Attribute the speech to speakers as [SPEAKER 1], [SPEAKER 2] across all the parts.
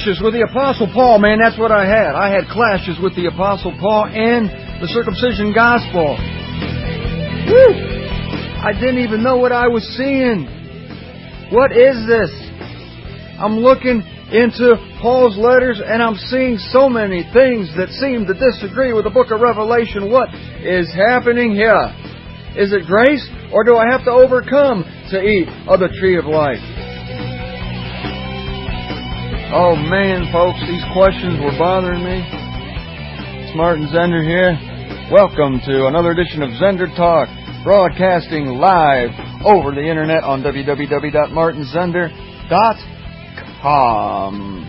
[SPEAKER 1] clashes with the Apostle Paul, man. That's what I had. I had clashes with the Apostle Paul and the circumcision gospel. Woo! I didn't even know what I was seeing. What is this? I'm looking into Paul's letters and I'm seeing so many things that seem to disagree with the book of Revelation. What is happening here? Is it grace, or do I have to overcome to eat of the tree of life? Oh man, folks, these questions were bothering me. It's Martin Zender here. Welcome to another edition of Zender Talk, broadcasting live over the internet on www.martinzender.com.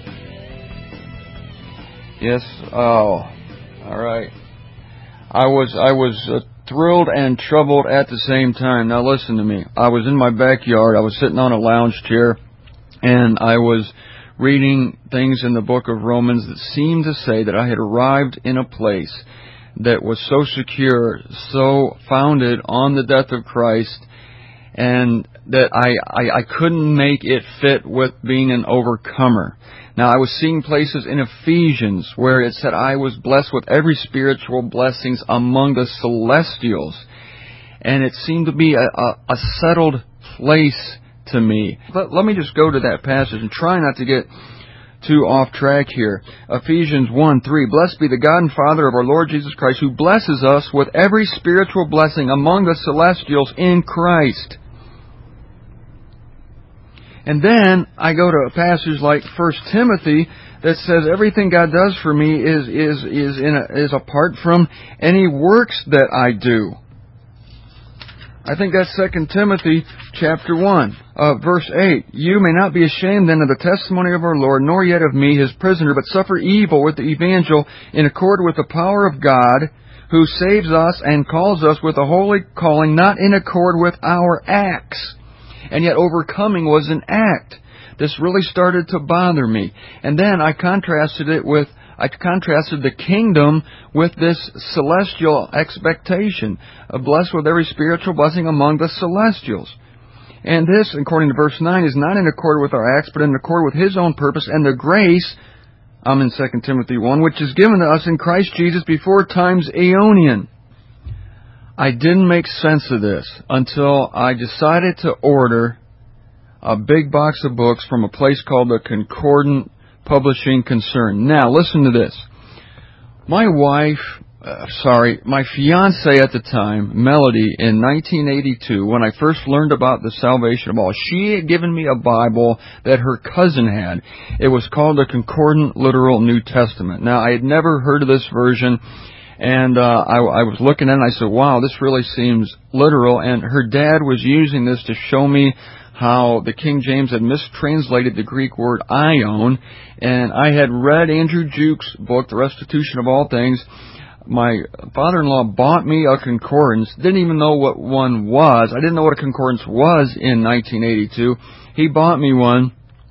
[SPEAKER 1] Yes, all right. I was thrilled and troubled at the same time. Now listen to me. I was in my backyard. I was sitting on a lounge chair, and I was reading things in the book of Romans that seemed to say that I had arrived in a place that was so secure, so founded on the death of Christ, and that I couldn't make it fit with being an overcomer. Now, I was seeing places in Ephesians where it said I was blessed with every spiritual blessings among the celestials, and it seemed to be a settled place to me. Let me just go to that passage and try not to get too off track here. Ephesians 1:3, Blessed be the God and Father of our Lord Jesus Christ, who blesses us with every spiritual blessing among the celestials in Christ. And then I go to a passage like 1 Timothy that says everything God does for me is apart from any works that I do. I think that's 2 Timothy chapter 1, verse 8. You may not be ashamed then of the testimony of our Lord, nor yet of me, his prisoner, but suffer evil with the evangel in accord with the power of God, who saves us and calls us with a holy calling, not in accord with our acts. And yet overcoming was an act. This really started to bother me. And then I contrasted the kingdom with this celestial expectation, blessed with every spiritual blessing among the celestials. And this, according to verse 9, is not in accord with our acts, but in accord with His own purpose and the grace, I'm in 2 Timothy 1, which is given to us in Christ Jesus before time's aeonian. I didn't make sense of this until I decided to order a big box of books from a place called the Concordant Publishing Concern. Now, listen to this. My fiancée at the time, Melody, in 1982, when I first learned about the salvation of all, she had given me a Bible that her cousin had. It was called the Concordant Literal New Testament. Now, I had never heard of this version, and I was looking at it and I said, wow, this really seems literal. And her dad was using this to show me how the King James had mistranslated the Greek word aion. And I had read Andrew Jukes' book, The Restitution of All Things. My father-in-law bought me a concordance. Didn't even know what one was. I didn't know what a concordance was in 1982. He bought me one.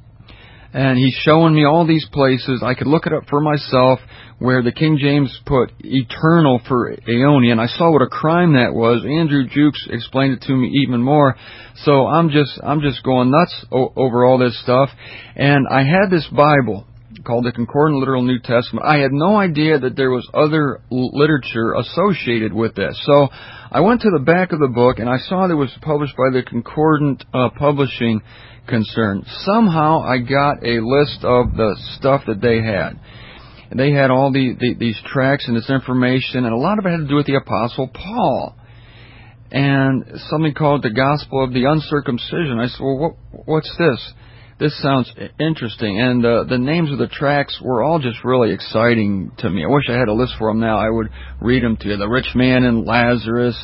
[SPEAKER 1] And he's showing me all these places. I could look it up for myself where the King James put eternal for aeonian. I saw what a crime that was. Andrew Jukes explained it to me even more. So I'm just going nuts over all this stuff. And I had this Bible called the Concordant Literal New Testament. I had no idea that there was other literature associated with this. So I went to the back of the book and I saw that it was published by the Concordant Publishing Concern. Somehow I got a list of the stuff that they had. And they had all these tracts and this information, and a lot of it had to do with the Apostle Paul. And something called the Gospel of the Uncircumcision. I said, well, what's this? This sounds interesting. And the names of the tracts were all just really exciting to me. I wish I had a list for them now. I would read them to you. The Rich Man and Lazarus,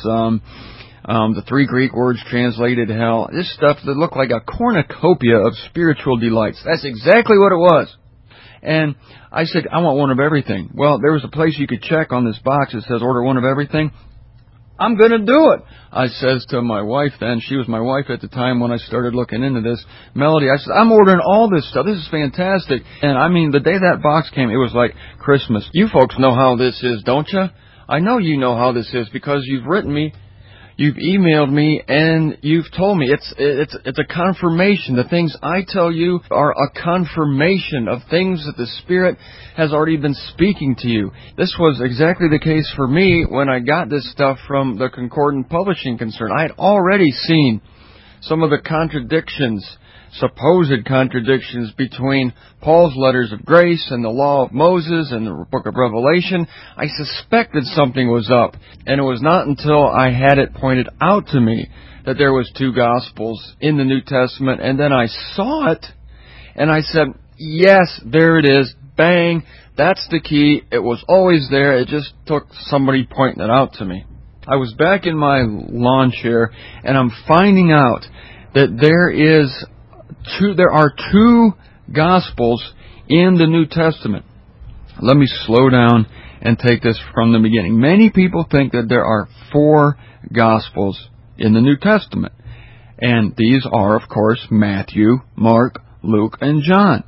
[SPEAKER 1] the 3 Greek words translated hell. This stuff that looked like a cornucopia of spiritual delights. That's exactly what it was. And I said, I want one of everything. Well, there was a place you could check on this box that says order one of everything. I'm going to do it. I says to my wife then, she was my wife at the time when I started looking into this, Melody, I said, I'm ordering all this stuff. This is fantastic. And I mean, the day that box came, it was like Christmas. You folks know how this is, don't you? I know you know how this is because you've written me. You've emailed me and you've told me it's a confirmation. The things I tell you are a confirmation of things that the Spirit has already been speaking to you. This was exactly the case for me when I got this stuff from the Concordant Publishing Concern. I had already seen some of the contradictions, supposed contradictions between Paul's letters of grace and the law of Moses and the book of Revelation. I suspected something was up, and it was not until I had it pointed out to me that there was two Gospels in the New Testament, and then I saw it, and I said, yes, there it is, bang, that's the key, it was always there, it just took somebody pointing it out to me. I was back in my lawn chair, and I'm finding out that there are two Gospels in the New Testament. Let me slow down and take this from the beginning. Many people think that there are 4 Gospels in the New Testament. And these are, of course, Matthew, Mark, Luke, and John.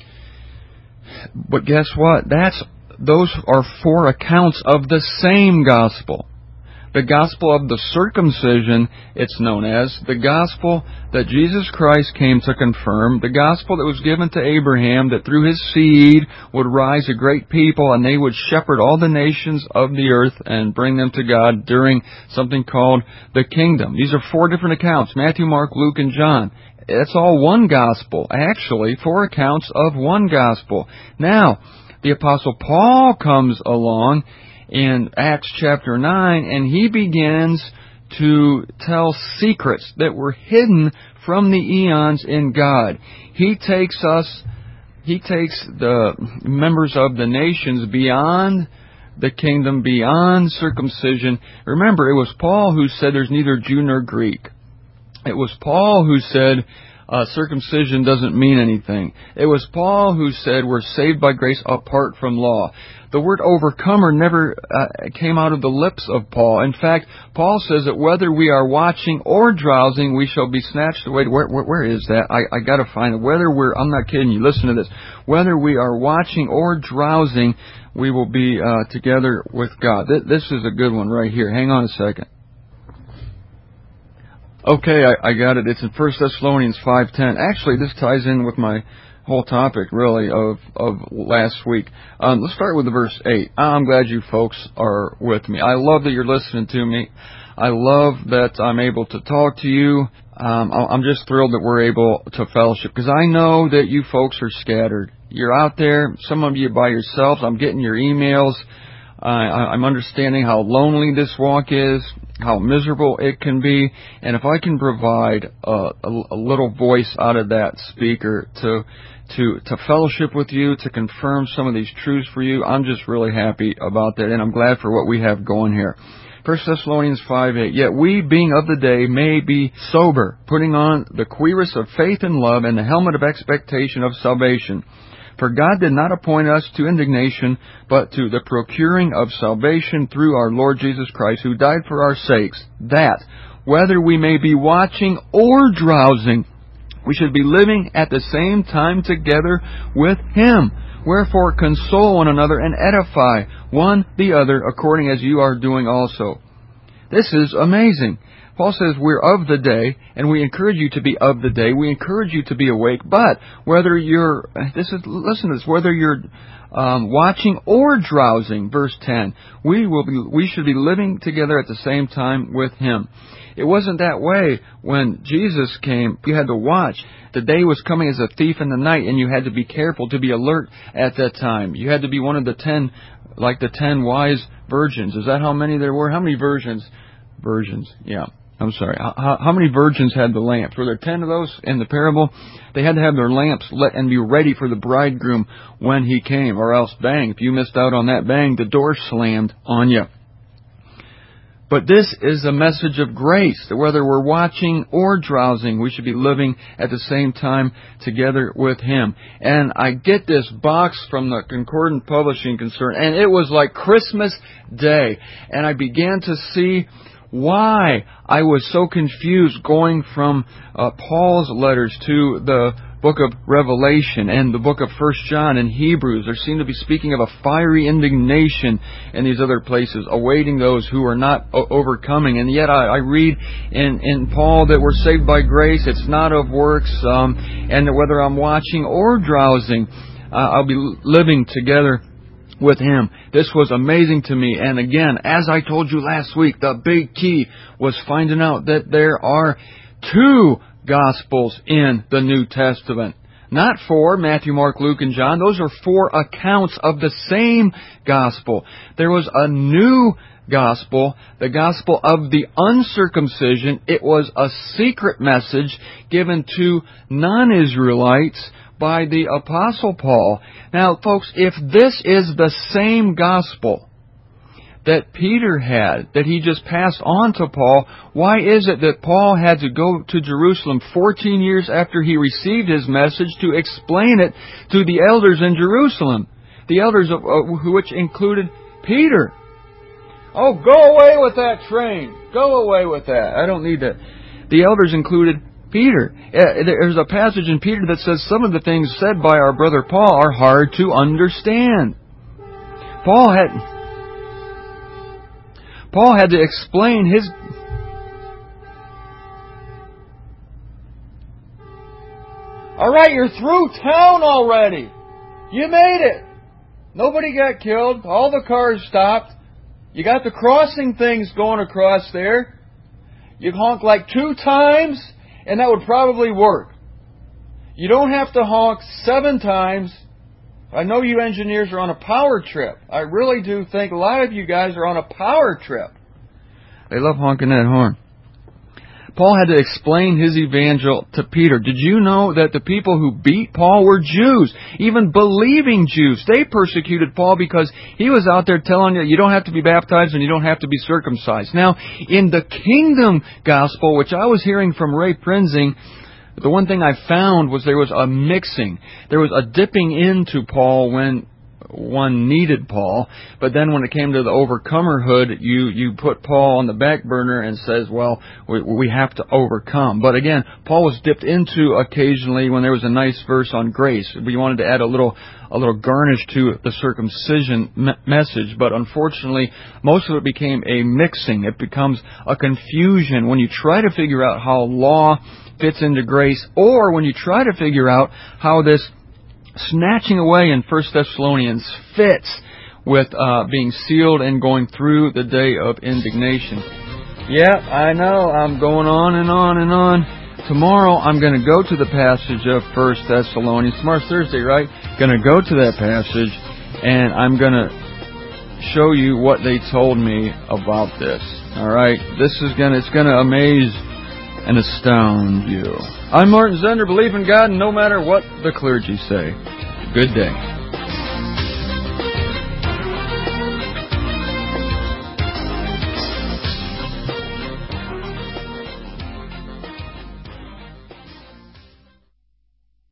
[SPEAKER 1] But guess what? Those are 4 accounts of the same Gospel. The gospel of the circumcision, it's known as, the gospel that Jesus Christ came to confirm, the gospel that was given to Abraham, that through his seed would rise a great people and they would shepherd all the nations of the earth and bring them to God during something called the kingdom. These are 4 different accounts, Matthew, Mark, Luke, and John. It's all one gospel, actually, 4 accounts of one gospel. Now, the Apostle Paul comes along in Acts chapter 9, and he begins to tell secrets that were hidden from the eons in God. He takes the members of the nations beyond the kingdom, beyond circumcision. Remember, it was Paul who said there's neither Jew nor Greek. It was Paul who said circumcision doesn't mean anything. It was Paul who said we're saved by grace apart from law. The word overcomer never came out of the lips of Paul. In fact, Paul says that whether we are watching or drowsing, we shall be snatched away. Where is that? I got to find it. I'm not kidding you. Listen to this. Whether we are watching or drowsing, we will be together with God. This is a good one right here. Hang on a second. Okay, I got it. It's in 1 Thessalonians 5:10. Actually, this ties in with my whole topic, really, of last week. Let's start with the verse 8. I'm glad you folks are with me. I love that you're listening to me. I love that I'm able to talk to you. I'm just thrilled that we're able to fellowship, because I know that you folks are scattered. You're out there, some of you by yourselves. I'm getting your emails. I'm understanding how lonely this walk is, how miserable it can be, and if I can provide a little voice out of that speaker to fellowship with you, to confirm some of these truths for you, I'm just really happy about that, and I'm glad for what we have going here. 1 Thessalonians 5:8, yet we, being of the day, may be sober, putting on the cuirass of faith and love and the helmet of expectation of salvation. For God did not appoint us to indignation, but to the procuring of salvation through our Lord Jesus Christ, who died for our sakes, that, whether we may be watching or drowsing, we should be living at the same time together with Him. Wherefore console one another and edify one the other, according as you are doing also. This is amazing. Paul says we're of the day, and we encourage you to be of the day. We encourage you to be awake. But whether you're, listen to this, whether you're watching or drowsing, verse 10, we should be living together at the same time with Him. It wasn't that way when Jesus came. You had to watch. The day was coming as a thief in the night, and you had to be careful to be alert at that time. You had to be one of the 10, like the 10 wise virgins. Is that how many there were? How many virgins? Yeah. I'm sorry. How many virgins had the lamps? Were there 10 of those in the parable? They had to have their lamps lit and be ready for the bridegroom when he came, or else, bang, if you missed out on that, bang, the door slammed on you. But this is a message of grace, that whether we're watching or drowsing, we should be living at the same time together with Him. And I get this box from the Concordant Publishing Concern, and it was like Christmas Day. And I began to see why I was so confused going from Paul's letters to the book of Revelation and the book of 1 John and Hebrews, there seemed to be speaking of a fiery indignation in these other places, awaiting those who are not overcoming. And yet I read in Paul that we're saved by grace. It's not of works, and that whether I'm watching or drowsing, I'll be living together with Him. This was amazing to me. And again, as I told you last week, the big key was finding out that there are 2 Gospels in the New Testament. Not 4, Matthew, Mark, Luke, and John. Those are 4 accounts of the same Gospel. There was a new Gospel, the Gospel of the uncircumcision. It was a secret message given to non-Israelites by the Apostle Paul. Now, folks, if this is the same gospel that Peter had, that he just passed on to Paul, why is it that Paul had to go to Jerusalem 14 years after he received his message to explain it to the elders in Jerusalem? The elders of which included Peter. Oh, go away with that train. Go away with that. I don't need that. The elders included Peter. There's a passage in Peter that says some of the things said by our brother Paul are hard to understand. Paul had to explain his... All right, you're through town already. You made it. Nobody got killed. All the cars stopped. You got the crossing things going across there. You honk like 2 times, and that would probably work. You don't have to honk 7 times. I know you engineers are on a power trip. I really do think a lot of you guys are on a power trip. They love honking that horn. Paul had to explain his evangel to Peter. Did you know that the people who beat Paul were Jews? Even believing Jews. They persecuted Paul because he was out there telling you don't have to be baptized and you don't have to be circumcised. Now, in the kingdom gospel, which I was hearing from Ray Prinzing, the one thing I found was there was a mixing. There was a dipping into Paul when one needed Paul, but then when it came to the overcomerhood, you put Paul on the back burner and says, well, we have to overcome. But again, Paul was dipped into occasionally when there was a nice verse on grace. We wanted to add a little garnish to the circumcision message, but unfortunately, most of it became a mixing. It becomes a confusion when you try to figure out how law fits into grace, or when you try to figure out how this snatching away in 1 Thessalonians fits with being sealed and going through the day of indignation. Yeah, I know, I'm going on and on and on. Tomorrow I'm going to go to the passage of 1 Thessalonians. Tomorrow's Thursday, right? Going to go to that passage, and I'm going to show you what they told me about this. All right? It's going to amaze and astound you. I'm Martin Zender. Believe in God, no matter what the clergy say. Good day.